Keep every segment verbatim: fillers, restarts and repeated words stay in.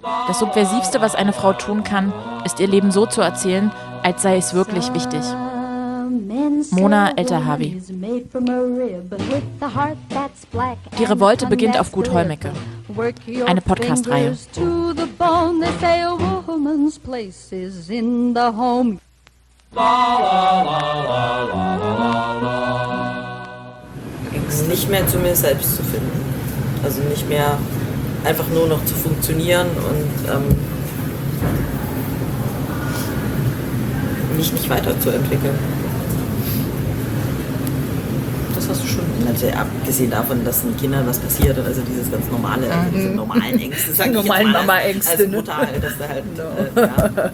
Das Subversivste, was eine Frau tun kann, ist ihr Leben so zu erzählen, als sei es wirklich wichtig. Mona Eltahawy. Die Revolte beginnt auf Gut Hollmecke. Eine Podcast-Reihe. Nicht mehr zu mir selbst zu finden. Also nicht mehr einfach nur noch zu funktionieren und ähm, mich nicht weiterzuentwickeln. Das hast du schon. Natürlich, abgesehen davon, dass den Kindern was passiert, also dieses ganz normale, also diese normalen Ängste, sag ich normalen jetzt mal, Mama-Ängste, als ne? Mutter halt, dass du halt, no. äh, ja.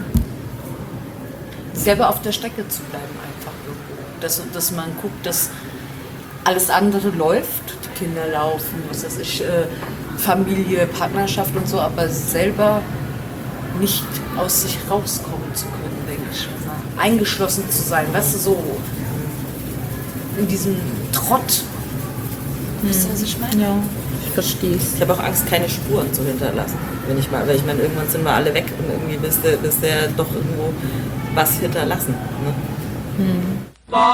Selber auf der Strecke zu bleiben einfach irgendwo. Dass, dass man guckt, dass alles andere läuft, die Kinder laufen, was weiß ich, äh, Familie, Partnerschaft und so, aber selber nicht aus sich rauskommen zu können, denke ich. Eingeschlossen zu sein, weißt du, so in diesem Trott. Wisst ihr, was ich meine? Ja, ich verstehe es. Ich habe auch Angst, keine Spuren zu hinterlassen. Wenn ich mal, weil ich meine, irgendwann sind wir alle weg und irgendwie bist du, bist du ja doch irgendwo was hinterlassen. Ne? Hm.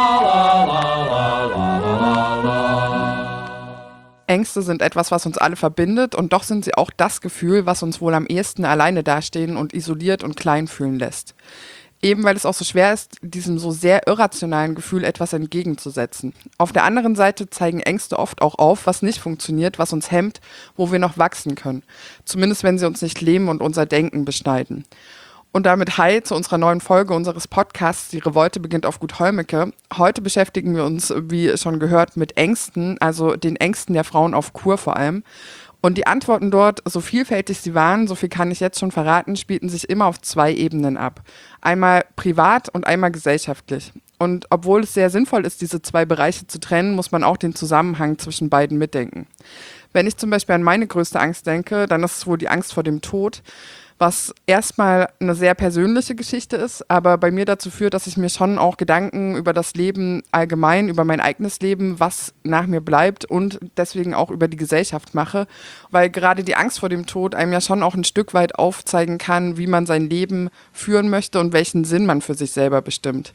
Ängste sind etwas, was uns alle verbindet, und doch sind sie auch das Gefühl, was uns wohl am ehesten alleine dastehen und isoliert und klein fühlen lässt. Eben weil es auch so schwer ist, diesem so sehr irrationalen Gefühl etwas entgegenzusetzen. Auf der anderen Seite zeigen Ängste oft auch auf, was nicht funktioniert, was uns hemmt, wo wir noch wachsen können. Zumindest wenn sie uns nicht lähmen und unser Denken beschneiden. Und damit hi zu unserer neuen Folge unseres Podcasts Die Revolte beginnt auf Gut Hollmecke. Heute beschäftigen wir uns, wie schon gehört, mit Ängsten, also den Ängsten der Frauen auf Kur vor allem. Und die Antworten dort, so vielfältig sie waren, so viel kann ich jetzt schon verraten, spielten sich immer auf zwei Ebenen ab. Einmal privat und einmal gesellschaftlich. Und obwohl es sehr sinnvoll ist, diese zwei Bereiche zu trennen, muss man auch den Zusammenhang zwischen beiden mitdenken. Wenn ich zum Beispiel an meine größte Angst denke, dann ist es wohl die Angst vor dem Tod, was erstmal eine sehr persönliche Geschichte ist, aber bei mir dazu führt, dass ich mir schon auch Gedanken über das Leben allgemein, über mein eigenes Leben, was nach mir bleibt, und deswegen auch über die Gesellschaft mache, weil gerade die Angst vor dem Tod einem ja schon auch ein Stück weit aufzeigen kann, wie man sein Leben führen möchte und welchen Sinn man für sich selber bestimmt.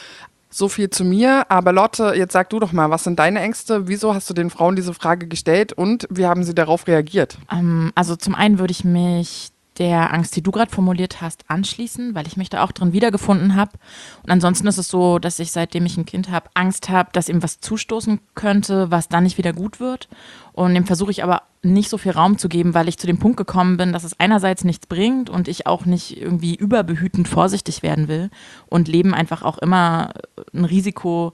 So viel zu mir, aber Lotte, jetzt sag du doch mal, was sind deine Ängste? Wieso hast du den Frauen diese Frage gestellt und wie haben sie darauf reagiert? Ähm, also zum einen würde ich mich der Angst, die du gerade formuliert hast, anschließen, weil ich mich da auch drin wiedergefunden habe. Und ansonsten ist es so, dass ich, seitdem ich ein Kind habe, Angst habe, dass ihm was zustoßen könnte, was dann nicht wieder gut wird. Und dem versuche ich aber nicht so viel Raum zu geben, weil ich zu dem Punkt gekommen bin, dass es einerseits nichts bringt und ich auch nicht irgendwie überbehütend vorsichtig werden will und Leben einfach auch immer ein Risiko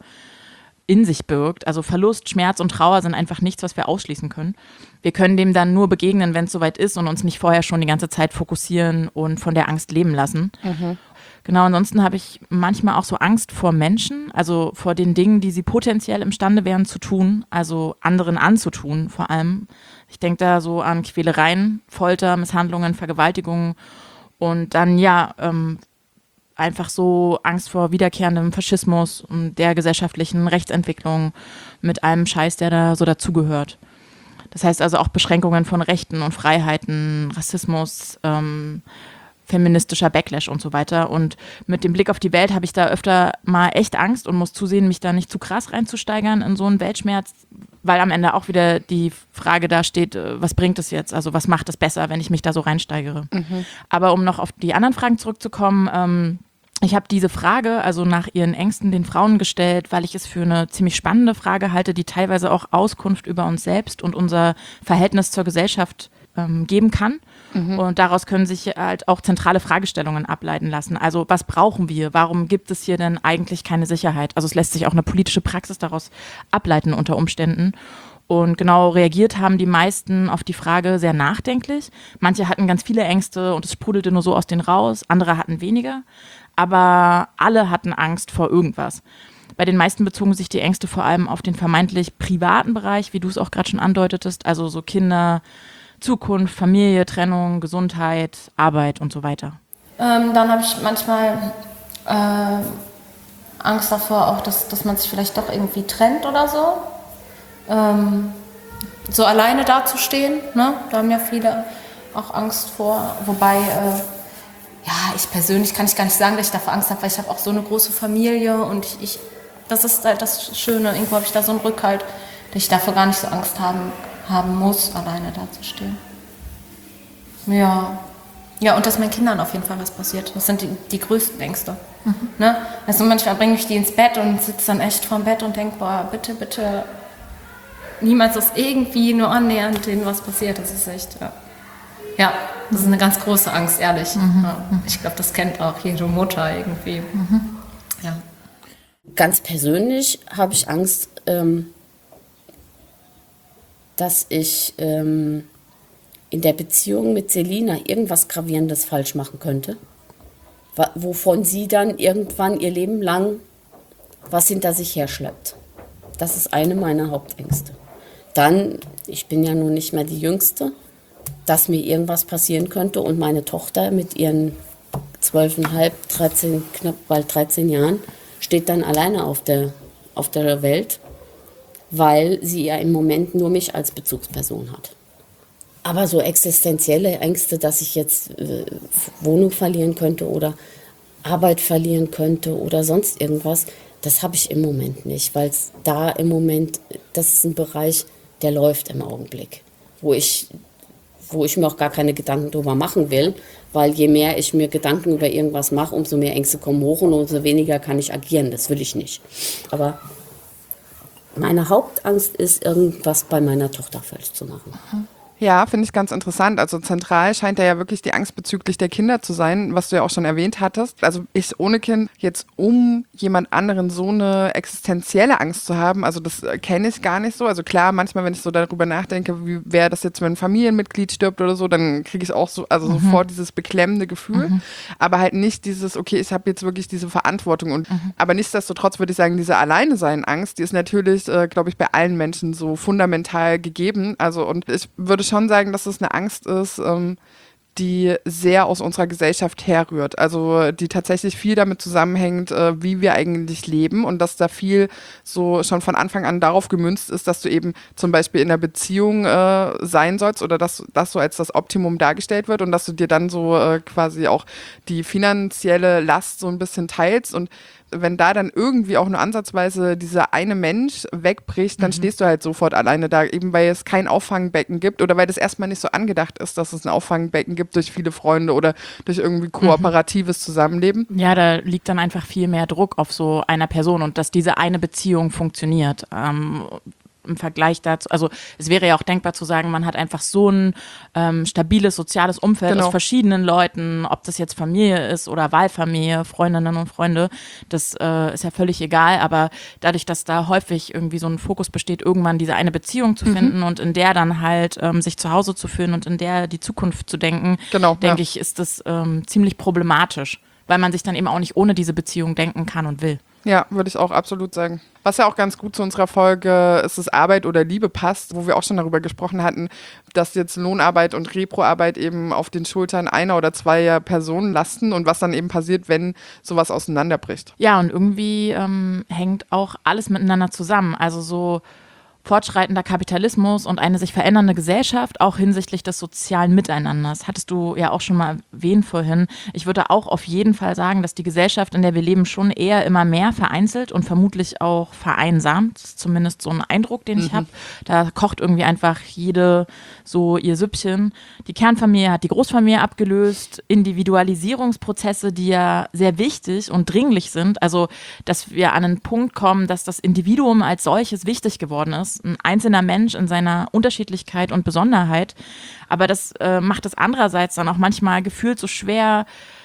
in sich birgt. Also Verlust, Schmerz und Trauer sind einfach nichts, was wir ausschließen können. Wir können dem dann nur begegnen, wenn es soweit ist, und uns nicht vorher schon die ganze Zeit fokussieren und von der Angst leben lassen. Mhm. Genau, ansonsten habe ich manchmal auch so Angst vor Menschen, also vor den Dingen, die sie potenziell imstande wären zu tun, also anderen anzutun vor allem. Ich denke da so an Quälereien, Folter, Misshandlungen, Vergewaltigungen und dann ja, ähm, einfach so Angst vor wiederkehrendem Faschismus und der gesellschaftlichen Rechtsentwicklung mit allem Scheiß, der da so dazugehört. Das heißt also auch Beschränkungen von Rechten und Freiheiten, Rassismus, ähm, feministischer Backlash und so weiter. Und mit dem Blick auf die Welt habe ich da öfter mal echt Angst und muss zusehen, mich da nicht zu krass reinzusteigern in so einen Weltschmerz, weil am Ende auch wieder die Frage da steht, was bringt es jetzt? Also was macht es besser, wenn ich mich da so reinsteigere? Mhm. Aber um noch auf die anderen Fragen zurückzukommen, ähm, ich habe diese Frage, also nach ihren Ängsten, den Frauen gestellt, weil ich es für eine ziemlich spannende Frage halte, die teilweise auch Auskunft über uns selbst und unser Verhältnis zur Gesellschaft ähm, geben kann. Mhm. Und daraus können sich halt auch zentrale Fragestellungen ableiten lassen. Also was brauchen wir? Warum gibt es hier denn eigentlich keine Sicherheit? Also es lässt sich auch eine politische Praxis daraus ableiten unter Umständen. Und genau reagiert haben die meisten auf die Frage sehr nachdenklich. Manche hatten ganz viele Ängste und es sprudelte nur so aus denen raus. Andere hatten weniger. Aber alle hatten Angst vor irgendwas. Bei den meisten bezogen sich die Ängste vor allem auf den vermeintlich privaten Bereich, wie du es auch gerade schon andeutetest, also so Kinder, Zukunft, Familie, Trennung, Gesundheit, Arbeit und so weiter. Ähm, dann habe ich manchmal äh, Angst davor, auch, dass, dass man sich vielleicht doch irgendwie trennt oder so. Ähm, so alleine dazustehen, ne? Da haben ja viele auch Angst vor. Wobei, äh, ja, ich persönlich kann ich gar nicht sagen, dass ich davor Angst habe, weil ich habe auch so eine große Familie und ich, ich das ist halt das Schöne. Irgendwo habe ich da so einen Rückhalt, dass ich dafür gar nicht so Angst haben, haben muss, alleine da zu stehen. Ja. Ja, und dass meinen Kindern auf jeden Fall was passiert. Das sind die, die größten Ängste. Mhm. Ne? Also manchmal bringe ich die ins Bett und sitze dann echt vorm Bett und denke, boah, bitte, bitte, niemals ist irgendwie nur annähernd denen was passiert. Das ist echt, ja. Ja, das ist eine ganz große Angst, ehrlich. Mhm. Ja. Ich glaube, das kennt auch jede Mutter irgendwie. Mhm. Ja. Ganz persönlich habe ich Angst, ähm, dass ich ähm, in der Beziehung mit Selina irgendwas Gravierendes falsch machen könnte, wovon sie dann irgendwann ihr Leben lang was hinter sich herschleppt. Das ist eine meiner Hauptängste. Dann, ich bin ja nun nicht mehr die Jüngste, dass mir irgendwas passieren könnte und meine Tochter mit ihren zwölfeinhalb, dreizehn, knapp bald dreizehn Jahren steht dann alleine auf der, auf der Welt, weil sie ja im Moment nur mich als Bezugsperson hat. Aber so existenzielle Ängste, dass ich jetzt äh, Wohnung verlieren könnte oder Arbeit verlieren könnte oder sonst irgendwas, das habe ich im Moment nicht, weil es da im Moment, das ist ein Bereich, der läuft im Augenblick, wo ich, wo ich mir auch gar keine Gedanken drüber machen will, weil je mehr ich mir Gedanken über irgendwas mache, umso mehr Ängste kommen hoch und umso weniger kann ich agieren, das will ich nicht. Aber meine Hauptangst ist, irgendwas bei meiner Tochter falsch zu machen. Mhm. Ja, finde ich ganz interessant. Also zentral scheint da ja wirklich die Angst bezüglich der Kinder zu sein, was du ja auch schon erwähnt hattest. Also ich ohne Kind jetzt um jemand anderen so eine existenzielle Angst zu haben, also das kenne ich gar nicht so. Also klar, manchmal, wenn ich so darüber nachdenke, wie wäre das jetzt, wenn ein Familienmitglied stirbt oder so, dann kriege ich auch so, also mhm. sofort dieses beklemmende Gefühl. Mhm. Aber halt nicht dieses, okay, ich habe jetzt wirklich diese Verantwortung. Und mhm. aber nichtsdestotrotz würde ich sagen, diese Alleine-Sein-Angst, die ist natürlich, äh, glaube ich, bei allen Menschen so fundamental gegeben. Also und ich würde schon sagen, dass es eine Angst ist, ähm, die sehr aus unserer Gesellschaft herrührt. Also die tatsächlich viel damit zusammenhängt, äh, wie wir eigentlich leben und dass da viel so schon von Anfang an darauf gemünzt ist, dass du eben zum Beispiel in einer Beziehung äh, sein sollst oder dass das so als das Optimum dargestellt wird und dass du dir dann so äh, quasi auch die finanzielle Last so ein bisschen teilst und wenn da dann irgendwie auch nur ansatzweise dieser eine Mensch wegbricht, dann mhm. stehst du halt sofort alleine da, eben weil es kein Auffangbecken gibt oder weil das erstmal nicht so angedacht ist, dass es ein Auffangbecken gibt durch viele Freunde oder durch irgendwie kooperatives Zusammenleben. Ja, da liegt dann einfach viel mehr Druck auf so einer Person und dass diese eine Beziehung funktioniert. Ähm, im Vergleich dazu, also es wäre ja auch denkbar zu sagen, man hat einfach so ein ähm, stabiles soziales Umfeld genau. aus verschiedenen Leuten, ob das jetzt Familie ist oder Wahlfamilie, Freundinnen und Freunde, das äh, ist ja völlig egal, aber dadurch, dass da häufig irgendwie so ein Fokus besteht, irgendwann diese eine Beziehung zu finden mhm. und in der dann halt ähm, sich zu Hause zu fühlen und in der die Zukunft zu denken, genau, denke ja. ich, ist das ähm, ziemlich problematisch, weil man sich dann eben auch nicht ohne diese Beziehung denken kann und will. Ja, würde ich auch absolut sagen. Was ja auch ganz gut zu unserer Folge Ist es Arbeit oder Liebe passt, wo wir auch schon darüber gesprochen hatten, dass jetzt Lohnarbeit und Reproarbeit eben auf den Schultern einer oder zweier Personen lasten und was dann eben passiert, wenn sowas auseinanderbricht. Ja, und irgendwie ähm, hängt auch alles miteinander zusammen. Also so fortschreitender Kapitalismus und eine sich verändernde Gesellschaft, auch hinsichtlich des sozialen Miteinanders. Hattest du ja auch schon mal erwähnt vorhin. Ich würde auch auf jeden Fall sagen, dass die Gesellschaft, in der wir leben, schon eher immer mehr vereinzelt und vermutlich auch vereinsamt. Das ist zumindest so ein Eindruck, den ich mhm. habe. Da kocht irgendwie einfach jede so ihr Süppchen. Die Kernfamilie hat die Großfamilie abgelöst. Individualisierungsprozesse, die ja sehr wichtig und dringlich sind. Also, dass wir an einen Punkt kommen, dass das Individuum als solches wichtig geworden ist. Ein einzelner Mensch in seiner Unterschiedlichkeit und Besonderheit. Aber das äh, macht es andererseits dann auch manchmal gefühlt so schwer,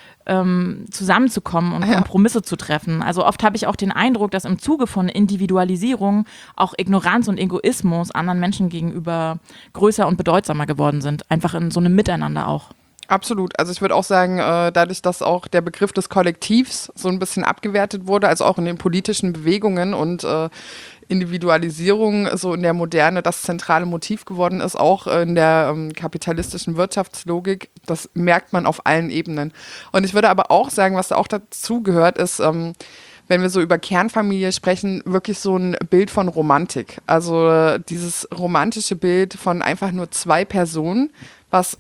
ähm, zusammenzukommen und ja. Kompromisse zu treffen. Also oft habe ich auch den Eindruck, dass im Zuge von Individualisierung auch Ignoranz und Egoismus anderen Menschen gegenüber größer und bedeutsamer geworden sind. Einfach in so einem Miteinander auch. Absolut. Also ich würde auch sagen, äh, dadurch, dass auch der Begriff des Kollektivs so ein bisschen abgewertet wurde, also auch in den politischen Bewegungen und äh, Individualisierung so in der Moderne das zentrale Motiv geworden ist, auch in der ähm, kapitalistischen Wirtschaftslogik, das merkt man auf allen Ebenen. Und ich würde aber auch sagen, was da auch dazu gehört, ist, ähm, wenn wir so über Kernfamilie sprechen, wirklich so ein Bild von Romantik. Also äh, dieses romantische Bild von einfach nur zwei Personen, was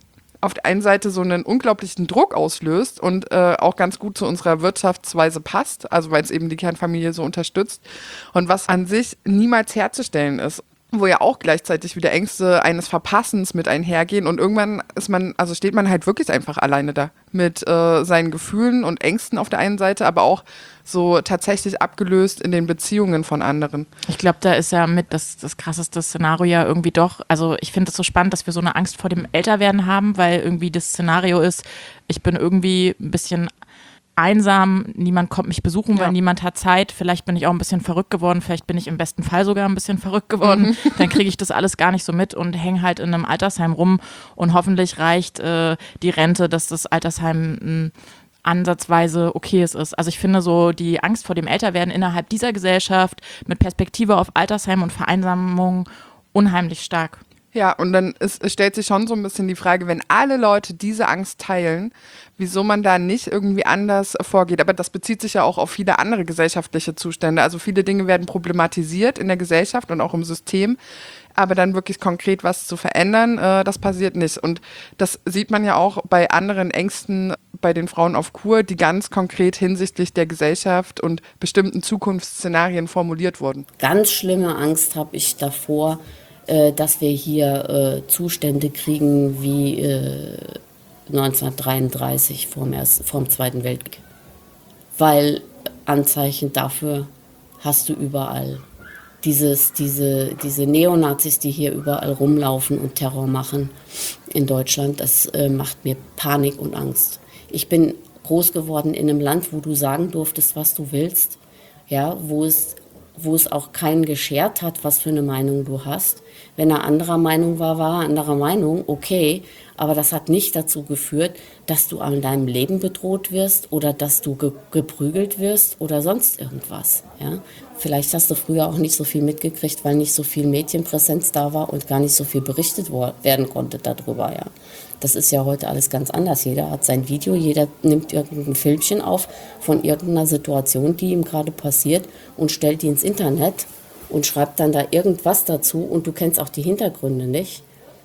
auf der einen Seite so einen unglaublichen Druck auslöst und äh, auch ganz gut zu unserer Wirtschaftsweise passt, also weil es eben die Kernfamilie so unterstützt und was an sich niemals herzustellen ist. Wo ja auch gleichzeitig wieder Ängste eines Verpassens mit einhergehen und irgendwann ist man, also steht man halt wirklich einfach alleine da mit äh, seinen Gefühlen und Ängsten auf der einen Seite, aber auch so tatsächlich abgelöst in den Beziehungen von anderen. Ich glaube, da ist ja mit das, das krasseste Szenario ja irgendwie doch, also ich finde es so spannend, dass wir so eine Angst vor dem Älterwerden haben, weil irgendwie das Szenario ist, ich bin irgendwie ein bisschen einsam, niemand kommt mich besuchen, weil ja. niemand hat Zeit. Vielleicht bin ich auch ein bisschen verrückt geworden, vielleicht bin ich im besten Fall sogar ein bisschen verrückt geworden. Mhm. Dann kriege ich das alles gar nicht so mit und hänge halt in einem Altersheim rum und hoffentlich reicht äh, die Rente, dass das Altersheim mh, ansatzweise okay ist. Also ich finde so die Angst vor dem Älterwerden innerhalb dieser Gesellschaft mit Perspektive auf Altersheim und Vereinsamung unheimlich stark. Ja, und dann ist, es stellt sich schon so ein bisschen die Frage, wenn alle Leute diese Angst teilen, wieso man da nicht irgendwie anders vorgeht. Aber das bezieht sich ja auch auf viele andere gesellschaftliche Zustände. Also viele Dinge werden problematisiert in der Gesellschaft und auch im System. Aber dann wirklich konkret was zu verändern, äh, das passiert nicht. Und das sieht man ja auch bei anderen Ängsten bei den Frauen auf Kur, die ganz konkret hinsichtlich der Gesellschaft und bestimmten Zukunftsszenarien formuliert wurden. Ganz schlimme Angst habe ich davor, äh, dass wir hier äh, Zustände kriegen wie äh, neunzehnhundertdreiunddreißig vor dem Zweiten Weltkrieg. Weil Anzeichen dafür hast du überall. Dieses, diese, diese Neonazis, die hier überall rumlaufen und Terror machen in Deutschland, das äh, macht mir Panik und Angst. Ich bin groß geworden in einem Land, wo du sagen durftest, was du willst, ja, wo es, wo es auch keinen geschert hat, was für eine Meinung du hast. Wenn er anderer Meinung war, war er anderer Meinung, okay, aber das hat nicht dazu geführt, dass du an deinem Leben bedroht wirst oder dass du ge- geprügelt wirst oder sonst irgendwas. Ja? Vielleicht hast du früher auch nicht so viel mitgekriegt, weil nicht so viel Medienpräsenz da war und gar nicht so viel berichtet wo- werden konnte darüber. Ja? Das ist ja heute alles ganz anders. Jeder hat sein Video, jeder nimmt irgendein Filmchen auf von irgendeiner Situation, die ihm gerade passiert und stellt die ins Internet und schreibt dann da irgendwas dazu und du kennst auch die Hintergründe nicht.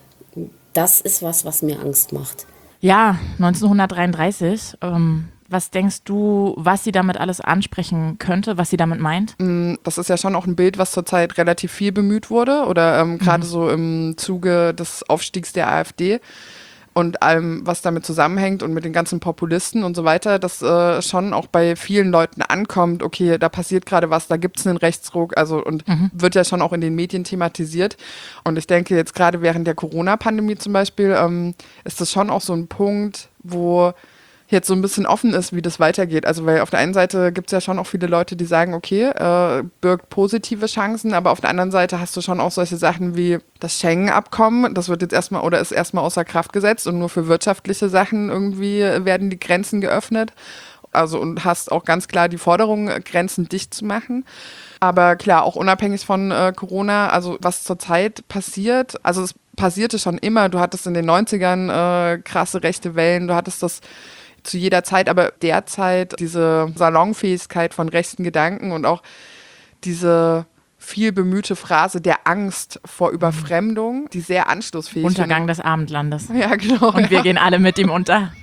Das ist was, was mir Angst macht. Ja, neunzehnhundertdreiunddreißig. Ähm, was denkst du, was sie damit alles ansprechen könnte, was sie damit meint? Das ist ja schon auch ein Bild, was zurzeit relativ viel bemüht wurde oder ähm, gerade mhm. so im Zuge des Aufstiegs der AfD. Und allem, was damit zusammenhängt und mit den ganzen Populisten und so weiter, dass äh, schon auch bei vielen Leuten ankommt, okay, da passiert gerade was, da gibt es einen Rechtsruck, also und mhm. wird ja schon auch in den Medien thematisiert. Und ich denke, jetzt gerade während der Corona-Pandemie zum Beispiel, ähm, ist das schon auch so ein Punkt, wo jetzt so ein bisschen offen ist, wie das weitergeht. Also weil auf der einen Seite gibt es ja schon auch viele Leute, die sagen, okay, äh, birgt positive Chancen, aber auf der anderen Seite hast du schon auch solche Sachen wie das Schengen-Abkommen, das wird jetzt erstmal oder ist erstmal außer Kraft gesetzt und nur für wirtschaftliche Sachen irgendwie werden die Grenzen geöffnet. Also und hast auch ganz klar die Forderung, Grenzen dicht zu machen. Aber klar, auch unabhängig von äh, Corona, also was zurzeit passiert, also es passierte schon immer, du hattest in den neunzigern äh, krasse rechte Wellen, du hattest das zu jeder Zeit, aber derzeit diese Salonfähigkeit von rechten Gedanken und auch diese viel bemühte Phrase der Angst vor Überfremdung, die sehr anschlussfähig ist. Untergang des Abendlandes. Ja, genau. Und ja. wir gehen alle mit ihm unter.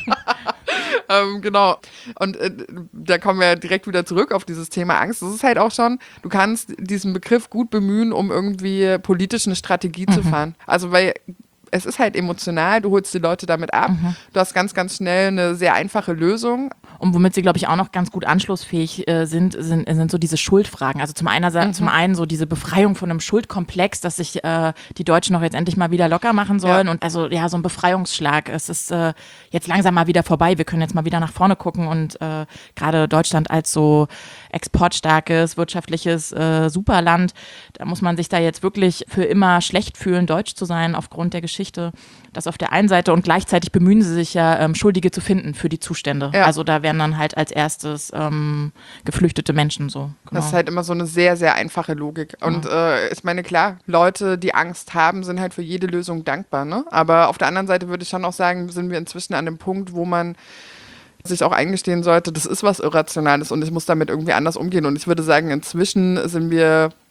ähm, genau. Und äh, da kommen wir direkt wieder zurück auf dieses Thema Angst. Das ist halt auch schon, du kannst diesen Begriff gut bemühen, um irgendwie politisch eine Strategie mhm. zu fahren. Also weil es ist halt emotional, du holst die Leute damit ab, mhm. du hast ganz, ganz schnell eine sehr einfache Lösung. Und womit sie, glaube ich, auch noch ganz gut anschlussfähig äh, sind, sind, sind so diese Schuldfragen. Also zum einen, mhm. zum einen so diese Befreiung von einem Schuldkomplex, dass sich äh, die Deutschen noch jetzt endlich mal wieder locker machen sollen. Ja. Und also ja, so ein Befreiungsschlag. Es ist äh, jetzt langsam mal wieder vorbei. Wir können jetzt mal wieder nach vorne gucken und äh, gerade Deutschland als so exportstarkes, wirtschaftliches äh, Superland, da muss man sich da jetzt wirklich für immer schlecht fühlen, deutsch zu sein aufgrund der Geschichte. Das auf der einen Seite und gleichzeitig bemühen sie sich ja, ähm, Schuldige zu finden für die Zustände. Ja. Also da werden dann halt als erstes ähm, geflüchtete Menschen so. Genau. Das ist halt immer so eine sehr, sehr einfache Logik. Und ja. äh, ich meine, klar, Leute, die Angst haben, sind halt für jede Lösung dankbar. Ne? Aber auf der anderen Seite würde ich schon auch sagen, sind wir inzwischen an dem Punkt, wo man sich auch eingestehen sollte, das ist was Irrationales und ich muss damit irgendwie anders umgehen. Und ich würde sagen, inzwischen sind wir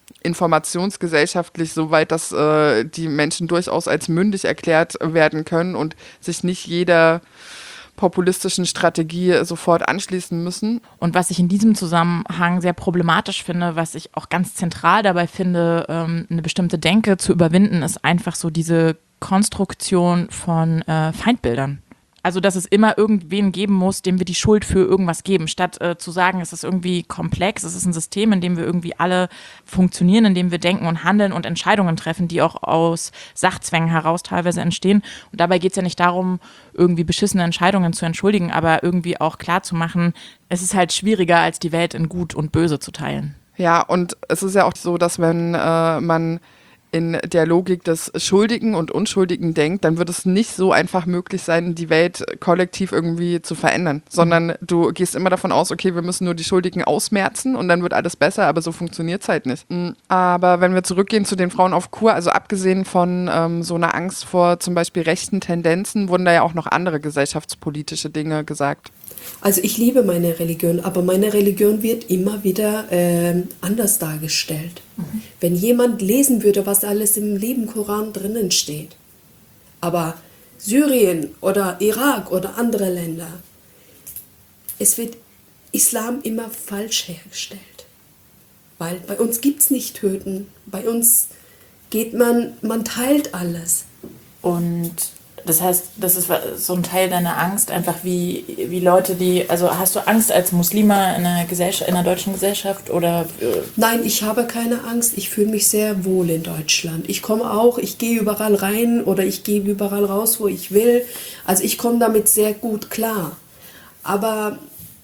informationsgesellschaftlich so weit, dass äh, die Menschen durchaus als mündig erklärt werden können und sich nicht jeder populistischen Strategie sofort anschließen müssen. Und was ich in diesem Zusammenhang sehr problematisch finde, was ich auch ganz zentral dabei finde, ähm, eine bestimmte Denke zu überwinden, ist einfach so diese Konstruktion von äh, Feindbildern. Also, dass es immer irgendwen geben muss, dem wir die Schuld für irgendwas geben, statt äh, zu sagen, es ist irgendwie komplex, es ist ein System, in dem wir irgendwie alle funktionieren, in dem wir denken und handeln und Entscheidungen treffen, die auch aus Sachzwängen heraus teilweise entstehen. Und dabei geht es ja nicht darum, irgendwie beschissene Entscheidungen zu entschuldigen, aber irgendwie auch klarzumachen, es ist halt schwieriger, als die Welt in Gut und Böse zu teilen. Ja, und es ist ja auch so, dass wenn äh, man in der Logik des Schuldigen und Unschuldigen denkt, dann wird es nicht so einfach möglich sein, die Welt kollektiv irgendwie zu verändern, sondern du gehst immer davon aus, okay, wir müssen nur die Schuldigen ausmerzen und dann wird alles besser, aber so funktioniert es halt nicht. Aber wenn wir zurückgehen zu den Frauen auf Kur, also abgesehen von ähm, so einer Angst vor zum Beispiel rechten Tendenzen, wurden da ja auch noch andere gesellschaftspolitische Dinge gesagt. Also ich liebe meine Religion, aber meine Religion wird immer wieder äh, anders dargestellt. Mhm. Wenn jemand lesen würde, was alles im lieben Koran drinnen steht, aber Syrien oder Irak oder andere Länder, es wird Islam immer falsch hergestellt. Weil bei uns gibt es nicht Töten, bei uns geht man, man teilt alles. Und das heißt, das ist so ein Teil deiner Angst, einfach wie, wie Leute, die, also hast du Angst als Muslima in einer Gesellschaft, in einer deutschen Gesellschaft oder? Nein, ich habe keine Angst, ich fühle mich sehr wohl in Deutschland. Ich komme auch, ich gehe überall rein oder ich gehe überall raus, wo ich will. Also ich komme damit sehr gut klar. Aber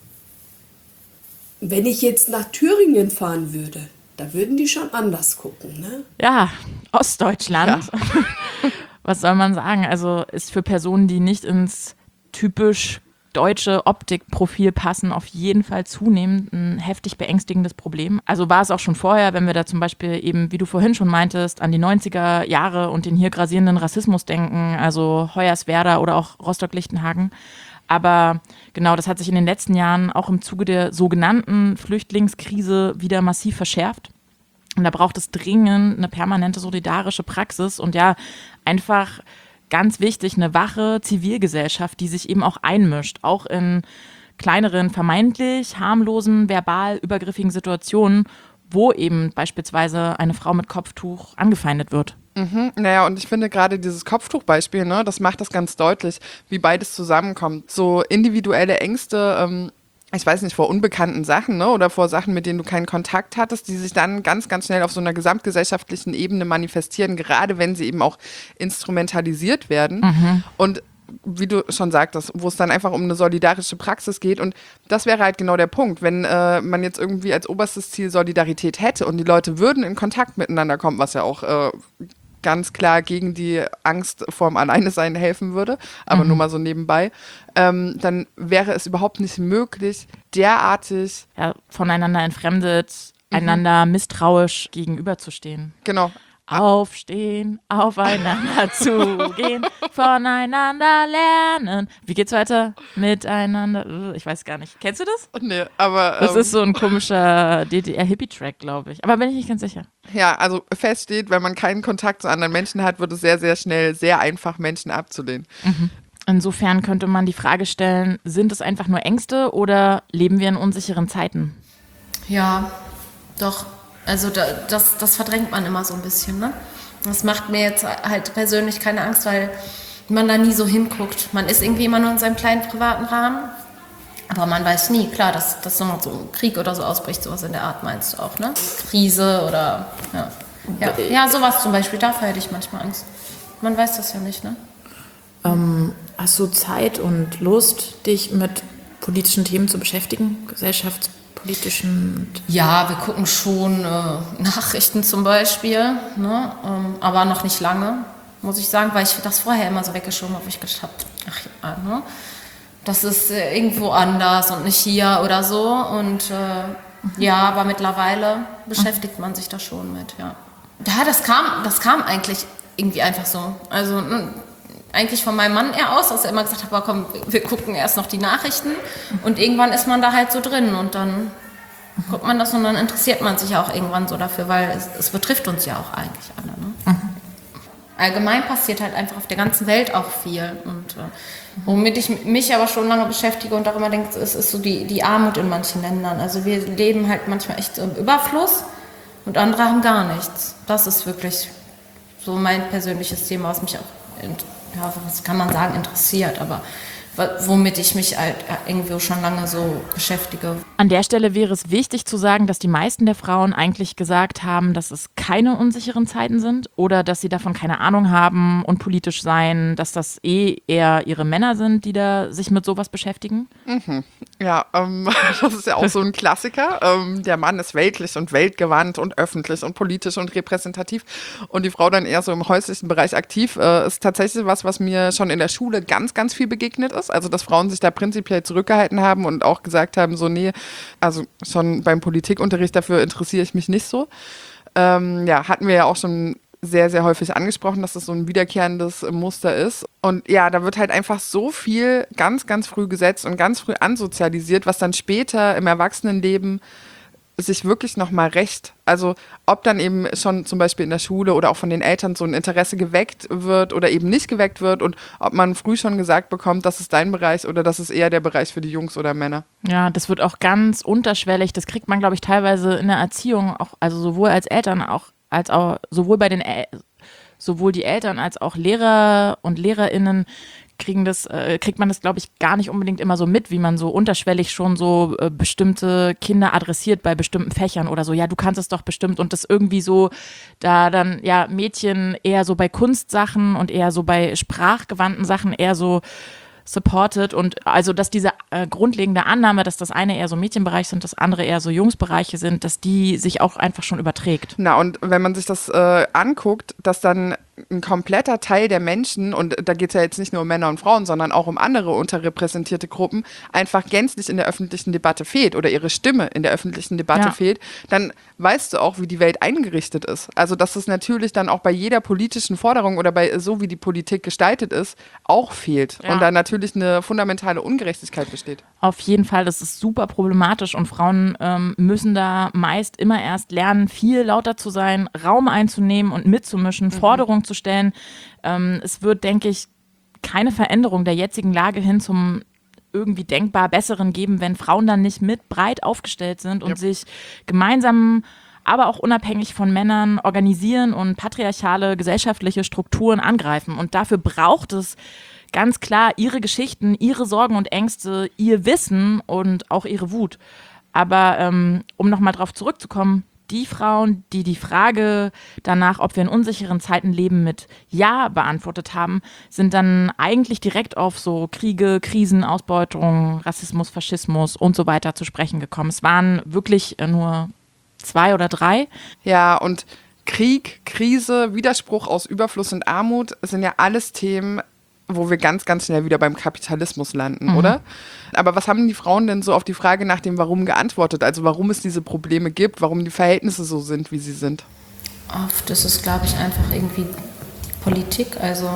wenn ich jetzt nach Thüringen fahren würde, da würden die schon anders gucken, ne? Ja, Ostdeutschland. Ja. Was soll man sagen? Also ist für Personen, die nicht ins typisch deutsche Optikprofil passen, auf jeden Fall zunehmend ein heftig beängstigendes Problem. Also war es auch schon vorher, wenn wir da zum Beispiel eben, wie du vorhin schon meintest, an die neunziger Jahre und den hier grasierenden Rassismus denken, also Hoyerswerda oder auch Rostock-Lichtenhagen. Aber genau, das hat sich in den letzten Jahren auch im Zuge der sogenannten Flüchtlingskrise wieder massiv verschärft. Und da braucht es dringend eine permanente solidarische Praxis und ja, einfach ganz wichtig, eine wache Zivilgesellschaft, die sich eben auch einmischt, auch in kleineren, vermeintlich harmlosen, verbal übergriffigen Situationen, wo eben beispielsweise eine Frau mit Kopftuch angefeindet wird. Mhm, naja, und ich finde gerade dieses Kopftuchbeispiel, ne, das macht das ganz deutlich, wie beides zusammenkommt. So individuelle Ängste, ähm, ich weiß nicht, vor unbekannten Sachen, ne, oder vor Sachen, mit denen du keinen Kontakt hattest, die sich dann ganz, ganz schnell auf so einer gesamtgesellschaftlichen Ebene manifestieren, gerade wenn sie eben auch instrumentalisiert werden. Mhm. Und wie du schon sagtest, wo es dann einfach um eine solidarische Praxis geht. Und das wäre halt genau der Punkt. Wenn äh, man jetzt irgendwie als oberstes Ziel Solidarität hätte und die Leute würden in Kontakt miteinander kommen, was ja auch äh, ganz klar gegen die Angst vorm Alleinesein helfen würde, aber mhm. nur mal so nebenbei, ähm, dann wäre es überhaupt nicht möglich, derartig ja, voneinander entfremdet, mhm. einander misstrauisch gegenüberzustehen. Genau. Aufstehen, aufeinander zugehen, voneinander lernen. Wie geht's weiter? Miteinander. Ich weiß gar nicht. Kennst du das? Nee, aber. Das ähm, ist so ein komischer D D R-Hippie-Track, glaube ich. Aber bin ich nicht ganz sicher. Ja, also fest steht, wenn man keinen Kontakt zu anderen Menschen hat, wird es sehr, sehr schnell sehr einfach, Menschen abzulehnen. Mhm. Insofern könnte man die Frage stellen, sind es einfach nur Ängste oder leben wir in unsicheren Zeiten? Ja, doch. Also da, das, das verdrängt man immer so ein bisschen, ne? Das macht mir jetzt halt persönlich keine Angst, weil man da nie so hinguckt. Man ist irgendwie immer nur in seinem kleinen privaten Rahmen, aber man weiß nie, klar, dass, dass so ein Krieg oder so ausbricht, sowas in der Art meinst du auch, ne? Krise oder, ja. Ja, ja sowas zum Beispiel, dafür hätte ich manchmal Angst. Man weiß das ja nicht, ne? Ähm, hast du Zeit und Lust, dich mit politischen Themen zu beschäftigen, gesellschaftspolitischen? Politischen ja, wir gucken schon äh, Nachrichten zum Beispiel, ne? ähm, aber noch nicht lange, muss ich sagen, weil ich das vorher immer so weggeschoben habe, wo ich gedacht habe, ach ja, ne? Das ist äh, irgendwo anders und nicht hier oder so. Und äh, mhm. ja, aber mittlerweile beschäftigt man sich da schon mit, ja. Ja, das kam, das kam eigentlich irgendwie einfach so. Also ne, eigentlich von meinem Mann eher aus, dass er immer gesagt hat, aber komm, wir gucken erst noch die Nachrichten und irgendwann ist man da halt so drin und dann guckt man das und dann interessiert man sich auch irgendwann so dafür, weil es, es betrifft uns ja auch eigentlich alle. Ne? Mhm. Allgemein passiert halt einfach auf der ganzen Welt auch viel. Und äh, womit ich mich aber schon lange beschäftige und auch immer denke, ist, ist so die, die Armut in manchen Ländern. Also wir leben halt manchmal echt so im Überfluss und andere haben gar nichts. Das ist wirklich so mein persönliches Thema, was mich auch, ja, was kann man sagen, interessiert, aber womit ich mich halt irgendwie schon lange so beschäftige. An der Stelle wäre es wichtig zu sagen, dass die meisten der Frauen eigentlich gesagt haben, dass es keine unsicheren Zeiten sind oder dass sie davon keine Ahnung haben und politisch seien, dass das eh eher ihre Männer sind, die da sich mit sowas beschäftigen. Mhm. Ja, ähm, das ist ja auch so ein Klassiker. Ähm, der Mann ist weltlich und weltgewandt und öffentlich und politisch und repräsentativ und die Frau dann eher so im häuslichen Bereich aktiv. Äh, ist tatsächlich was, was mir schon in der Schule ganz, ganz viel begegnet ist. Also, dass Frauen sich da prinzipiell zurückgehalten haben und auch gesagt haben, so, nee, also schon beim Politikunterricht, dafür interessiere ich mich nicht so. Ähm, ja, hatten wir ja auch schon sehr, sehr häufig angesprochen, dass das so ein wiederkehrendes Muster ist. Und ja, da wird halt einfach so viel ganz, ganz früh gesetzt und ganz früh ansozialisiert, was dann später im Erwachsenenleben sich wirklich nochmal rächt. Also ob dann eben schon zum Beispiel in der Schule oder auch von den Eltern so ein Interesse geweckt wird oder eben nicht geweckt wird und ob man früh schon gesagt bekommt, das ist dein Bereich oder das ist eher der Bereich für die Jungs oder Männer. Ja, das wird auch ganz unterschwellig. Das kriegt man, glaube ich, teilweise in der Erziehung auch, also sowohl als Eltern auch, als auch sowohl bei den El- sowohl die Eltern als auch Lehrer und LehrerInnen kriegen das, äh, kriegt man das, glaube ich, gar nicht unbedingt immer so mit, wie man so unterschwellig schon so äh, bestimmte Kinder adressiert bei bestimmten Fächern oder so. Ja, du kannst es doch bestimmt und das irgendwie so, da dann ja Mädchen eher so bei Kunstsachen und eher so bei sprachgewandten Sachen eher so supported und also, dass diese äh, grundlegende Annahme, dass das eine eher so Mädchenbereich sind, das andere eher so Jungsbereiche sind, dass die sich auch einfach schon überträgt. Na, und wenn man sich das äh, anguckt, dass dann ein kompletter Teil der Menschen, und da geht es ja jetzt nicht nur um Männer und Frauen, sondern auch um andere unterrepräsentierte Gruppen, einfach gänzlich in der öffentlichen Debatte fehlt oder ihre Stimme in der öffentlichen Debatte Ja. fehlt, dann weißt du auch, wie die Welt eingerichtet ist. Also dass es natürlich dann auch bei jeder politischen Forderung oder bei so, wie die Politik gestaltet ist, auch fehlt. Ja. Und da natürlich eine fundamentale Ungerechtigkeit besteht. Auf jeden Fall, das ist super problematisch und Frauen ähm, müssen da meist immer erst lernen, viel lauter zu sein, Raum einzunehmen und mitzumischen, mhm. Forderungen zu stellen. Ähm, es wird, denke ich, keine Veränderung der jetzigen Lage hin zum irgendwie denkbar Besseren geben, wenn Frauen dann nicht mit breit aufgestellt sind und Ja. sich gemeinsam, aber auch unabhängig von Männern organisieren und patriarchale gesellschaftliche Strukturen angreifen. Und dafür braucht es ganz klar ihre Geschichten, ihre Sorgen und Ängste, ihr Wissen und auch ihre Wut. Aber ähm, um nochmal drauf zurückzukommen, die Frauen, die die Frage danach, ob wir in unsicheren Zeiten leben, mit Ja beantwortet haben, sind dann eigentlich direkt auf so Kriege, Krisen, Ausbeutung, Rassismus, Faschismus und so weiter zu sprechen gekommen. Es waren wirklich nur zwei oder drei. Ja, und Krieg, Krise, Widerspruch aus Überfluss und Armut sind ja alles Themen, wo wir ganz, ganz schnell wieder beim Kapitalismus landen, mhm. oder? Aber was haben die Frauen denn so auf die Frage nach dem Warum geantwortet? Also warum es diese Probleme gibt, warum die Verhältnisse so sind, wie sie sind? Oft ist es, glaube ich, einfach irgendwie Politik. Also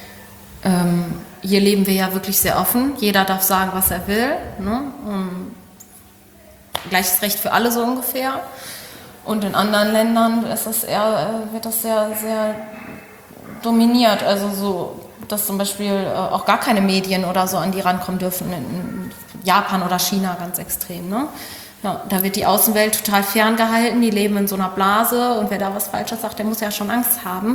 ähm, hier leben wir ja wirklich sehr offen. Jeder darf sagen, was er will. Ne? Um, gleiches Recht für alle so ungefähr. Und in anderen Ländern ist das eher, wird das sehr, sehr dominiert. Also so, dass zum Beispiel äh, auch gar keine Medien oder so an die rankommen dürfen. In Japan oder China ganz extrem. Ne? Ja, da wird die Außenwelt total ferngehalten. Die leben in so einer Blase und wer da was Falsches sagt, der muss ja schon Angst haben.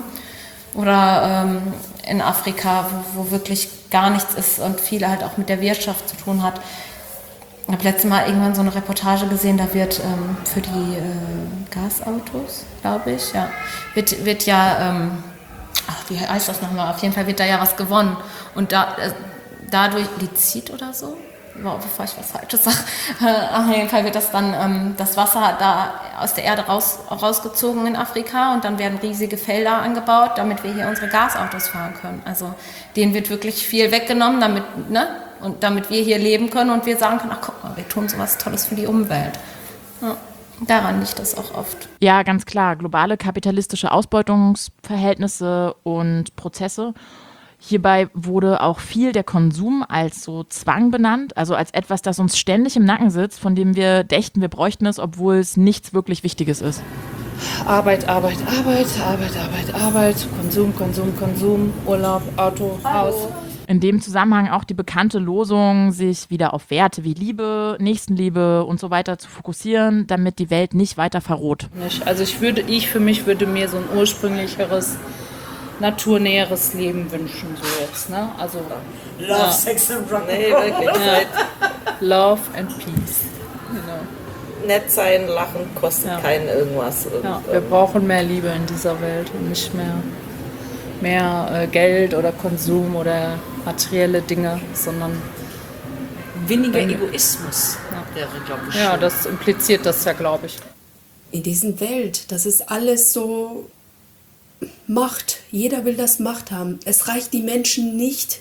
Oder ähm, in Afrika, wo, wo wirklich gar nichts ist und viel halt auch mit der Wirtschaft zu tun hat. Ich habe letztes Mal irgendwann so eine Reportage gesehen, da wird ähm, für die äh, Gasautos, glaube ich, ja, wird, wird ja, ähm, ach, wie heißt das nochmal? Auf jeden Fall wird da ja was gewonnen. Und da, äh, dadurch, Lizid oder so, wow, bevor ich was Falsches sage, auf jeden Fall wird das dann, ähm, das Wasser da aus der Erde raus, rausgezogen in Afrika und dann werden riesige Felder angebaut, damit wir hier unsere Gasautos fahren können. Also denen wird wirklich viel weggenommen, damit, ne? Und damit wir hier leben können und wir sagen können, ach guck mal, wir tun sowas Tolles für die Umwelt. Ja, daran liegt das auch oft. Ja, ganz klar. Globale kapitalistische Ausbeutungsverhältnisse und Prozesse, Hierbei wurde auch viel der Konsum als so Zwang benannt, also als etwas, das uns ständig im Nacken sitzt, von dem wir dächten, wir bräuchten es, obwohl es nichts wirklich Wichtiges ist. Arbeit, Arbeit, Arbeit, Arbeit, Arbeit, Arbeit, Konsum, Konsum, Konsum, Urlaub, Auto, Haus. In dem Zusammenhang auch die bekannte Losung, sich wieder auf Werte wie Liebe, Nächstenliebe und so weiter zu fokussieren, damit die Welt nicht weiter verroht. Nicht. Also ich würde, ich für mich würde mir so ein ursprünglicheres, naturnäheres Leben wünschen, so jetzt, ne? Also Love, ja. Sex and Rock. Nee, wirklich. Ja. Love and Peace. Genau. Nett sein, lachen, kostet Ja. keinen irgendwas. Ja, Und, wir ähm, brauchen mehr Liebe in dieser Welt und nicht mehr, mehr äh, Geld oder Konsum oder materielle Dinge, sondern Weniger Wenn- Egoismus wäre, glaube ich, ja, schön. das impliziert das ja, glaube ich. In dieser Welt, das ist alles so Macht. Jeder will das Macht haben. Es reicht die Menschen nicht,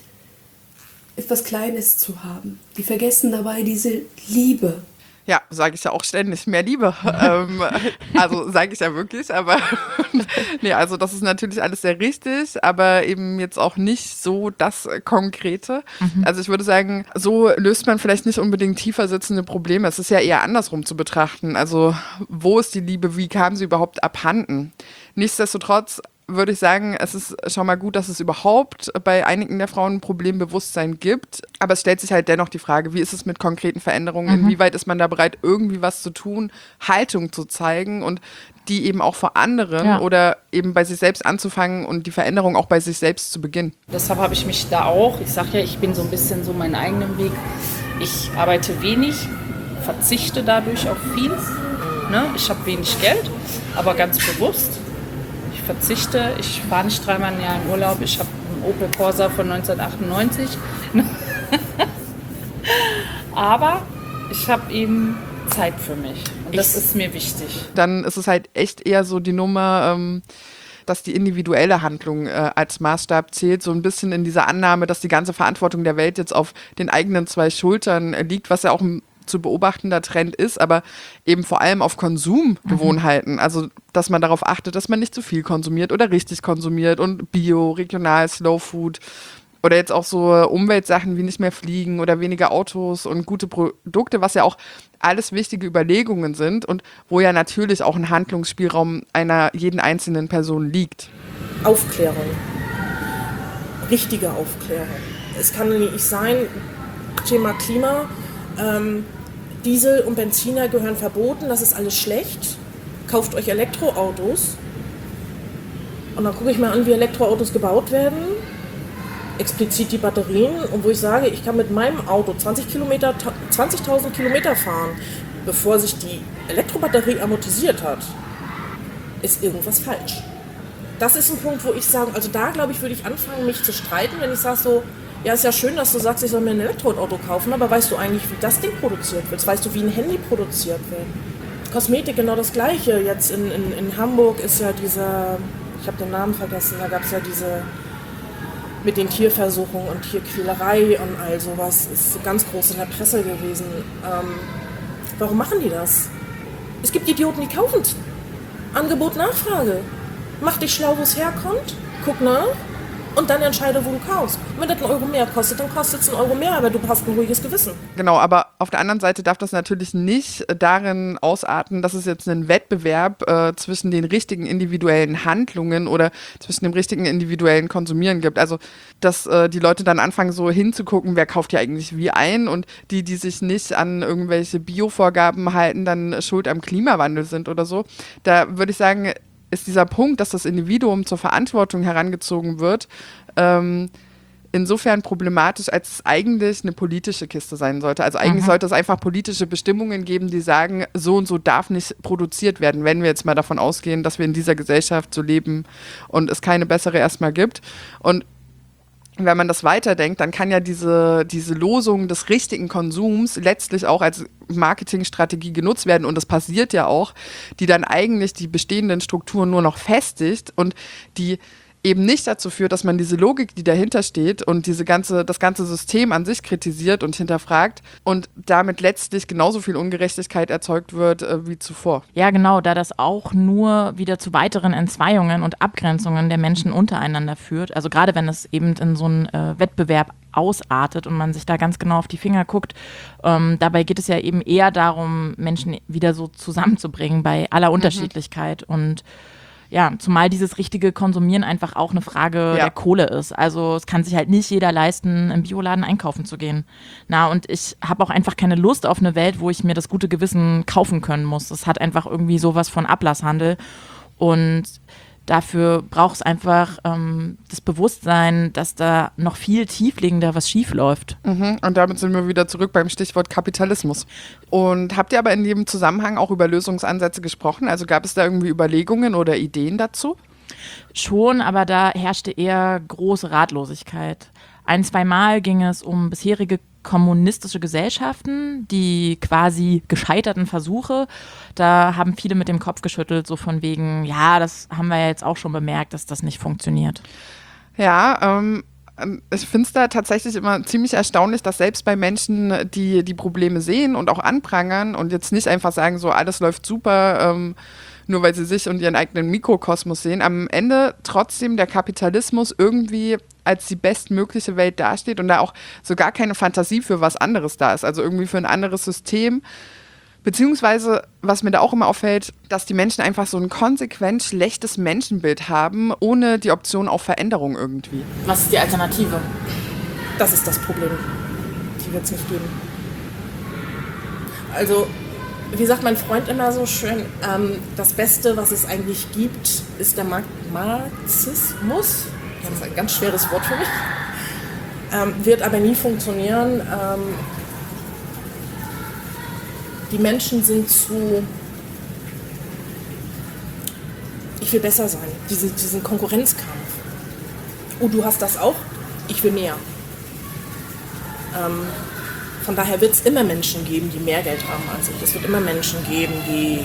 etwas Kleines zu haben. Die vergessen dabei diese Liebe. Ja, sage ich ja auch ständig, mehr Liebe. ähm, also sage ich ja wirklich, aber nee, also das ist natürlich alles sehr richtig, aber eben jetzt auch nicht so das Konkrete. Mhm. Also ich würde sagen, so löst man vielleicht nicht unbedingt tiefer sitzende Probleme. Es ist ja eher andersrum zu betrachten. Also wo ist die Liebe, wie kam sie überhaupt abhanden? Nichtsdestotrotz würde ich sagen, es ist schon mal gut, dass es überhaupt bei einigen der Frauen ein Problembewusstsein gibt. Aber es stellt sich halt dennoch die Frage, wie ist es mit konkreten Veränderungen? Mhm. Inwieweit ist man da bereit, irgendwie was zu tun, Haltung zu zeigen und die eben auch vor anderen ja. oder eben bei sich selbst anzufangen und die Veränderung auch bei sich selbst zu beginnen. Deshalb habe ich mich da auch, ich sage ja, ich bin so ein bisschen so meinen eigenen Weg. Ich arbeite wenig, verzichte dadurch auf viel. Ne? Ich habe wenig Geld, aber ganz bewusst. Ich verzichte, ich fahre nicht dreimal im Jahr in Urlaub, ich habe einen Opel Corsa von neunzehnhundertachtundneunzig. Aber ich habe eben Zeit für mich und das ist mir wichtig. Dann ist es halt echt eher so die Nummer, ähm, dass die individuelle Handlung äh, als Maßstab zählt, so ein bisschen in dieser Annahme, dass die ganze Verantwortung der Welt jetzt auf den eigenen zwei Schultern äh, liegt, was ja auch ein zu beobachtender Trend ist, aber eben vor allem auf Konsumgewohnheiten. Mhm. Also, dass man darauf achtet, dass man nicht zu viel konsumiert oder richtig konsumiert und Bio, regional, Slow Food oder jetzt auch so Umweltsachen wie nicht mehr fliegen oder weniger Autos und gute Produkte, was ja auch alles wichtige Überlegungen sind und wo ja natürlich auch ein Handlungsspielraum einer jeden einzelnen Person liegt. Aufklärung. Richtige Aufklärung. Es kann nicht sein, Thema Klima, ähm, Diesel und Benziner gehören verboten, das ist alles schlecht. Kauft euch Elektroautos. Und dann gucke ich mir an, wie Elektroautos gebaut werden. Explizit die Batterien. Und wo ich sage, ich kann mit meinem Auto zwanzig Kilometer, zwanzigtausend Kilometer fahren, bevor sich die Elektrobatterie amortisiert hat, ist irgendwas falsch. Das ist ein Punkt, wo ich sage, also da glaube ich, würde ich anfangen, mich zu streiten, wenn ich sage so, ja, ist ja schön, dass du sagst, ich soll mir ein Elektroauto kaufen, aber weißt du eigentlich, wie das Ding produziert wird? Weißt du, wie ein Handy produziert wird? Kosmetik genau das Gleiche. Jetzt in, in, in Hamburg ist ja dieser, ich habe den Namen vergessen, da gab es ja diese, mit den Tierversuchen und Tierquälerei und all sowas, ist ganz groß in der Presse gewesen. Ähm, warum machen die das? Es gibt Idioten, die kaufen es. Angebot, Nachfrage. Mach dich schlau, wo es herkommt, guck nach. Und dann entscheide, wo du kaufst. Wenn das einen Euro mehr kostet, dann kostet es einen Euro mehr, aber du hast ein ruhiges Gewissen. Genau, aber auf der anderen Seite darf das natürlich nicht darin ausarten, dass es jetzt einen Wettbewerb äh, zwischen den richtigen individuellen Handlungen oder zwischen dem richtigen individuellen Konsumieren gibt. Also, dass äh, die Leute dann anfangen, so hinzugucken, wer kauft ja eigentlich wie ein und die, die sich nicht an irgendwelche Bio-Vorgaben halten, dann schuld am Klimawandel sind oder so. Da würde ich sagen, ist dieser Punkt, dass das Individuum zur Verantwortung herangezogen wird, ähm, insofern problematisch, als es eigentlich eine politische Kiste sein sollte. Also eigentlich mhm. sollte es einfach politische Bestimmungen geben, die sagen, so und so darf nicht produziert werden, wenn wir jetzt mal davon ausgehen, dass wir in dieser Gesellschaft so leben und es keine bessere erstmal gibt. Und wenn man das weiterdenkt, dann kann ja diese, diese Losung des richtigen Konsums letztlich auch als Marketingstrategie genutzt werden und das passiert ja auch, die dann eigentlich die bestehenden Strukturen nur noch festigt und die eben nicht dazu führt, dass man diese Logik, die dahinter steht und diese ganze, das ganze System an sich kritisiert und hinterfragt und damit letztlich genauso viel Ungerechtigkeit erzeugt wird äh, wie zuvor. Ja, genau, da das auch nur wieder zu weiteren Entzweiungen und Abgrenzungen der Menschen untereinander führt. Also gerade wenn es eben in so einen äh, Wettbewerb ausartet und man sich da ganz genau auf die Finger guckt. Ähm, dabei geht es ja eben eher darum, Menschen wieder so zusammenzubringen bei aller Unterschiedlichkeit. Mhm. Und ja, zumal dieses richtige Konsumieren einfach auch eine Frage ja. der Kohle ist. Also es kann sich halt nicht jeder leisten, im Bioladen einkaufen zu gehen. Na, und ich habe auch einfach keine Lust auf eine Welt, wo ich mir das gute Gewissen kaufen können muss. Es hat einfach irgendwie sowas von Ablasshandel. Und dafür braucht es einfach ähm, das Bewusstsein, dass da noch viel tiefliegender was schief läuft. Mhm. Und damit sind wir wieder zurück beim Stichwort Kapitalismus. Und habt ihr aber in dem Zusammenhang auch über Lösungsansätze gesprochen? Also gab es da irgendwie Überlegungen oder Ideen dazu? Schon, aber da herrschte eher große Ratlosigkeit. Ein, zwei Mal ging es um bisherige kommunistische Gesellschaften, die quasi gescheiterten Versuche. Da haben viele mit dem Kopf geschüttelt, so von wegen, ja, das haben wir ja jetzt auch schon bemerkt, dass das nicht funktioniert. Ja, ähm, ich finde es da tatsächlich immer ziemlich erstaunlich, dass selbst bei Menschen, die die Probleme sehen und auch anprangern und jetzt nicht einfach sagen, so alles läuft super, ähm, nur weil sie sich und ihren eigenen Mikrokosmos sehen, am Ende trotzdem der Kapitalismus irgendwie als die bestmögliche Welt dasteht und da auch so gar keine Fantasie für was anderes da ist, also irgendwie für ein anderes System. Beziehungsweise, was mir da auch immer auffällt, dass die Menschen einfach so ein konsequent schlechtes Menschenbild haben, ohne die Option auf Veränderung irgendwie. Was ist die Alternative? Das ist das Problem. Die wird es nicht geben. Also, wie sagt mein Freund immer so schön, ähm, das Beste, was es eigentlich gibt, ist der Mar- Marxismus. Das ist ein ganz schweres Wort für mich. Ähm, wird aber nie funktionieren. Ähm, die Menschen sind zu... Ich will besser sein. Diesen, diesen Konkurrenzkampf. Oh, du hast das auch? Ich will mehr. Ähm, von daher wird es immer Menschen geben, die mehr Geld haben als ich. Es wird immer Menschen geben, die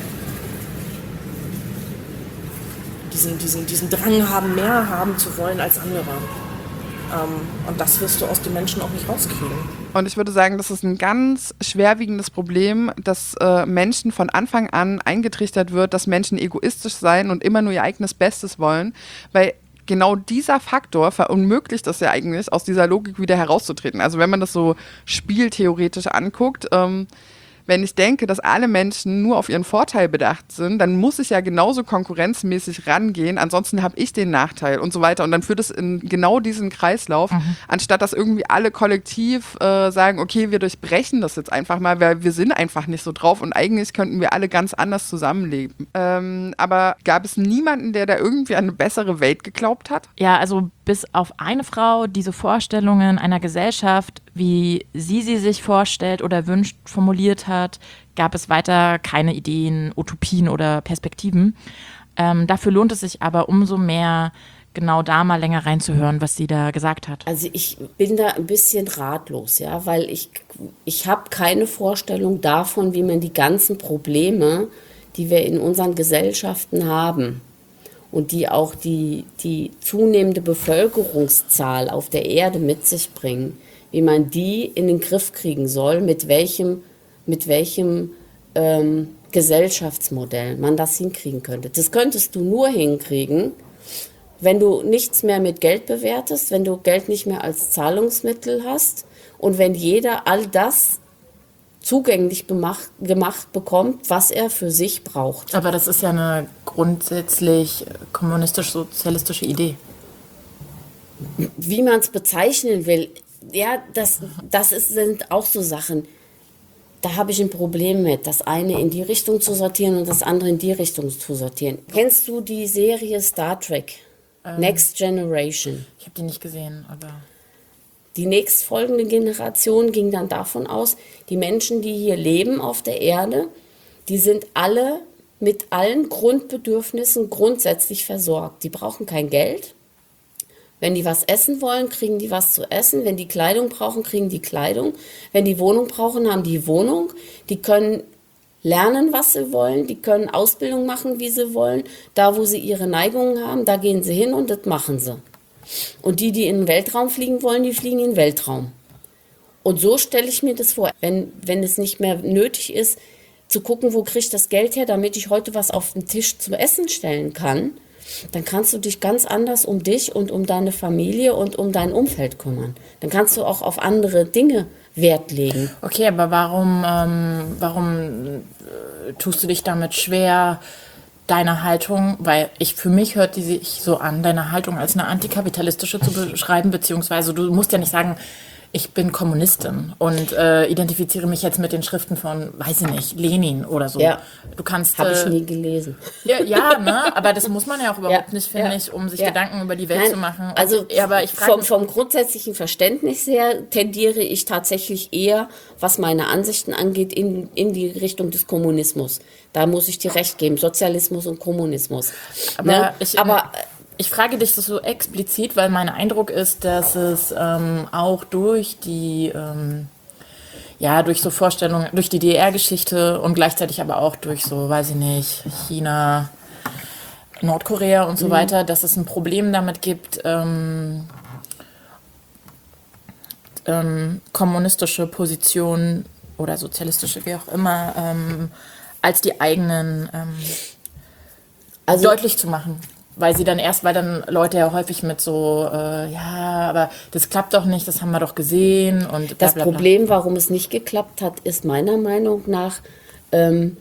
diesen, diesen, diesen Drang haben, mehr haben zu wollen als andere. Ähm, und das wirst du aus den Menschen auch nicht rauskriegen. Und ich würde sagen, das ist ein ganz schwerwiegendes Problem, dass äh, Menschen von Anfang an eingetrichtert wird, dass Menschen egoistisch sein und immer nur ihr eigenes Bestes wollen, weil genau dieser Faktor verunmöglicht es ja eigentlich, aus dieser Logik wieder herauszutreten. Also wenn man das so spieltheoretisch anguckt, ähm, wenn ich denke, dass alle Menschen nur auf ihren Vorteil bedacht sind, dann muss ich ja genauso konkurrenzmäßig rangehen, ansonsten habe ich den Nachteil und so weiter. Und dann führt es in genau diesen Kreislauf, mhm. anstatt dass irgendwie alle kollektiv äh, sagen, okay, wir durchbrechen das jetzt einfach mal, weil wir sind einfach nicht so drauf und eigentlich könnten wir alle ganz anders zusammenleben. Ähm, aber gab es niemanden, der da irgendwie an eine bessere Welt geglaubt hat? Ja, also bis auf eine Frau diese Vorstellungen einer Gesellschaft, wie sie sie sich vorstellt oder wünscht, formuliert hat, gab es weiter keine Ideen, Utopien oder Perspektiven. Ähm, dafür lohnt es sich aber umso mehr, genau da mal länger reinzuhören, was sie da gesagt hat. Also ich bin da ein bisschen ratlos, ja, weil ich, ich habe keine Vorstellung davon, wie man die ganzen Probleme, die wir in unseren Gesellschaften haben, und die auch die, die zunehmende Bevölkerungszahl auf der Erde mit sich bringen, wie man die in den Griff kriegen soll, mit welchem, mit welchem ähm, Gesellschaftsmodell man das hinkriegen könnte. Das könntest du nur hinkriegen, wenn du nichts mehr mit Geld bewertest, wenn du Geld nicht mehr als Zahlungsmittel hast und wenn jeder all das zugänglich gemacht, gemacht bekommt, was er für sich braucht. Aber das ist ja eine grundsätzlich kommunistisch-sozialistische Idee. Wie man es bezeichnen will, ja, das, das ist, sind auch so Sachen, da habe ich ein Problem mit, das eine in die Richtung zu sortieren und das andere in die Richtung zu sortieren. Kennst du die Serie Star Trek? Ähm, Next Generation? Ich habe die nicht gesehen, aber... Die nächstfolgende Generation ging dann davon aus, die Menschen, die hier leben auf der Erde, die sind alle mit allen Grundbedürfnissen grundsätzlich versorgt. Die brauchen kein Geld. Wenn die was essen wollen, kriegen die was zu essen. Wenn die Kleidung brauchen, kriegen die Kleidung. Wenn die Wohnung brauchen, haben die Wohnung. Die können lernen, was sie wollen, die können Ausbildung machen, wie sie wollen. Da, wo sie ihre Neigungen haben, da gehen sie hin und das machen sie. Und die, die in den Weltraum fliegen wollen, die fliegen in den Weltraum. Und so stelle ich mir das vor, wenn, wenn es nicht mehr nötig ist, zu gucken, wo kriege ich das Geld her, damit ich heute was auf den Tisch zum Essen stellen kann, dann kannst du dich ganz anders um dich und um deine Familie und um dein Umfeld kümmern. Dann kannst du auch auf andere Dinge Wert legen. Okay, aber warum, ähm, warum äh, tust du dich damit schwer, deine Haltung, weil ich für mich hört die sich so an, deine Haltung als eine antikapitalistische zu beschreiben, beziehungsweise du musst ja nicht sagen, ich bin Kommunistin und äh, identifiziere mich jetzt mit den Schriften von, weiß ich nicht, Lenin oder so. Ja. Du kannst. Habe äh, ich nie gelesen. Ja, ja, ne? Aber das muss man ja auch überhaupt Ja, nicht, finde ja, ich, um sich ja. Gedanken über die Welt Nein, zu machen. Und, also ja, aber ich frage vom, mich, vom grundsätzlichen Verständnis her tendiere ich tatsächlich eher, was meine Ansichten angeht, in, in die Richtung des Kommunismus. Da muss ich dir recht geben, Sozialismus und Kommunismus. aber ne? ich, aber ich frage dich das so explizit, weil mein Eindruck ist, dass es ähm, auch durch die, ähm, ja, durch so Vorstellungen, durch die D D R-Geschichte und gleichzeitig aber auch durch so, weiß ich nicht, China, Nordkorea und so Mhm. weiter, dass es ein Problem damit gibt, ähm, ähm, kommunistische Positionen oder sozialistische, wie auch immer, ähm, als die eigenen ähm, also, deutlich zu machen. Weil sie dann erst, weil dann Leute ja häufig mit so, äh, ja, aber das klappt doch nicht, das haben wir doch gesehen und bla, das bla, bla. Problem, warum es nicht geklappt hat, ist meiner Meinung nach, ähm,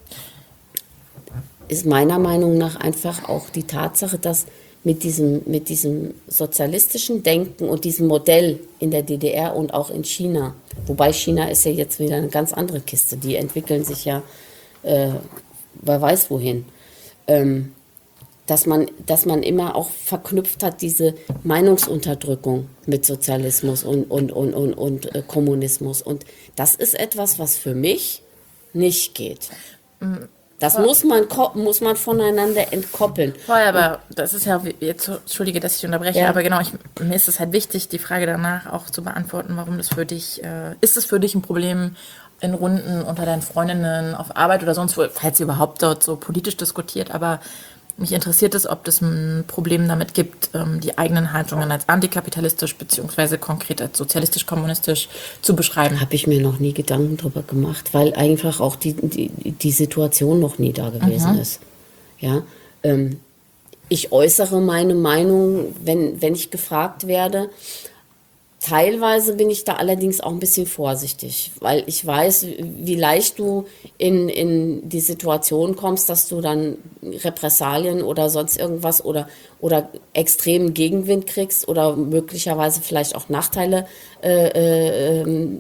ist meiner Meinung nach einfach auch die Tatsache, dass mit diesem, mit diesem sozialistischen Denken und diesem Modell in der D D R und auch in China, wobei China ist ja jetzt wieder eine ganz andere Kiste, die entwickeln sich ja, äh, wer weiß wohin, ähm, dass man, dass man immer auch verknüpft hat, diese Meinungsunterdrückung mit Sozialismus und, und, und, und, und äh, Kommunismus. Und das ist etwas, was für mich nicht geht. Das muss man, ko- muss man voneinander entkoppeln. Vorher, aber das ist ja, jetzt, entschuldige, dass ich unterbreche, Ja. aber genau, ich, mir ist es halt wichtig, die Frage danach auch zu beantworten, warum das für dich, äh, ist es für dich ein Problem in Runden unter deinen Freundinnen auf Arbeit oder sonst wo, falls ihr überhaupt dort so politisch diskutiert, aber mich interessiert es, ob es ein Problem damit gibt, ähm, die eigenen Haltungen als antikapitalistisch beziehungsweise konkret als sozialistisch-kommunistisch zu beschreiben. Habe ich mir noch nie Gedanken drüber gemacht, weil einfach auch die, die, die Situation noch nie da gewesen ist. Ja, ähm, ich äußere meine Meinung, wenn, wenn ich gefragt werde. Teilweise bin ich da allerdings auch ein bisschen vorsichtig, weil ich weiß, wie leicht du in, in die Situation kommst, dass du dann Repressalien oder sonst irgendwas oder, oder extremen Gegenwind kriegst oder möglicherweise vielleicht auch Nachteile äh, äh,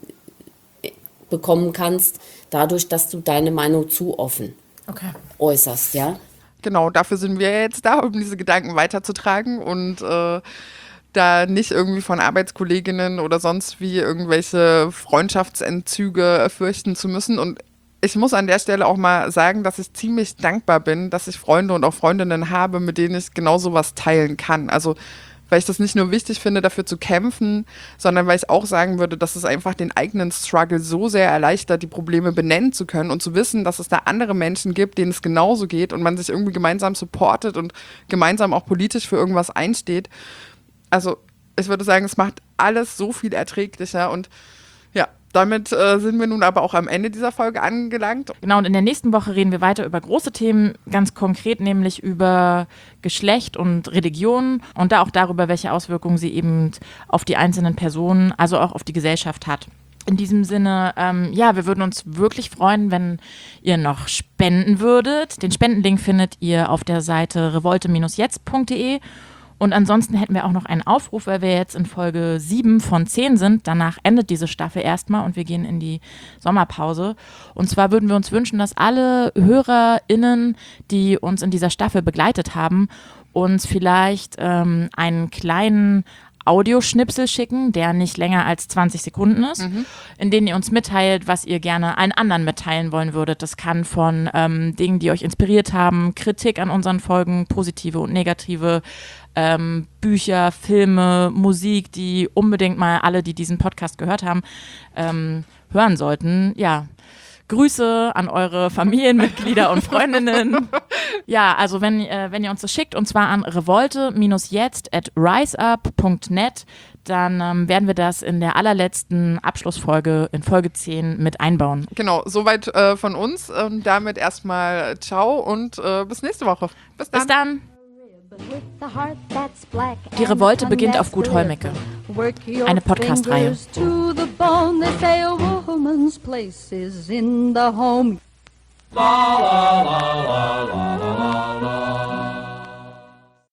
bekommen kannst, dadurch, dass du deine Meinung zu offen Okay. äußerst, ja. Genau, dafür sind wir jetzt da, um diese Gedanken weiterzutragen und äh, da nicht irgendwie von Arbeitskolleginnen oder sonst wie irgendwelche Freundschaftsentzüge fürchten zu müssen. Und ich muss an der Stelle auch mal sagen, dass ich ziemlich dankbar bin, dass ich Freunde und auch Freundinnen habe, mit denen ich genau sowas teilen kann. Also weil ich das nicht nur wichtig finde, dafür zu kämpfen, sondern weil ich auch sagen würde, dass es einfach den eigenen Struggle so sehr erleichtert, die Probleme benennen zu können und zu wissen, dass es da andere Menschen gibt, denen es genauso geht und man sich irgendwie gemeinsam supportet und gemeinsam auch politisch für irgendwas einsteht. Also ich würde sagen, es macht alles so viel erträglicher und ja, damit äh, sind wir nun aber auch am Ende dieser Folge angelangt. Genau, und in der nächsten Woche reden wir weiter über große Themen, ganz konkret nämlich über Geschlecht und Religion und da auch darüber, welche Auswirkungen sie eben auf die einzelnen Personen, also auch auf die Gesellschaft hat. In diesem Sinne, ähm, ja, wir würden uns wirklich freuen, wenn ihr noch spenden würdet. Den Spendenlink findet ihr auf der Seite revolte Bindestrich jetzt Punkt de. Und ansonsten hätten wir auch noch einen Aufruf, weil wir jetzt in Folge sieben von zehn sind. Danach endet diese Staffel erstmal und wir gehen in die Sommerpause. Und zwar würden wir uns wünschen, dass alle HörerInnen, die uns in dieser Staffel begleitet haben, uns vielleicht ähm, einen kleinen Audioschnipsel schicken, der nicht länger als zwanzig Sekunden ist, mhm. in denen ihr uns mitteilt, was ihr gerne allen anderen mitteilen wollen würdet. Das kann von ähm, Dingen, die euch inspiriert haben, Kritik an unseren Folgen, positive und negative, ähm, Bücher, Filme, Musik, die unbedingt mal alle, die diesen Podcast gehört haben, ähm, hören sollten. Ja, Grüße an eure Familienmitglieder und Freundinnen. Ja, also wenn, äh, wenn ihr uns das schickt, und zwar an revolte-jetzt at riseup punkt net, dann ähm, werden wir das in der allerletzten Abschlussfolge in Folge zehn mit einbauen. Genau, soweit äh, von uns. Und damit erstmal ciao und äh, bis nächste Woche. Bis dann. Bis dann. Die Revolte beginnt auf Gut Hollmecke. Eine Podcast-Reihe. La la la la la la.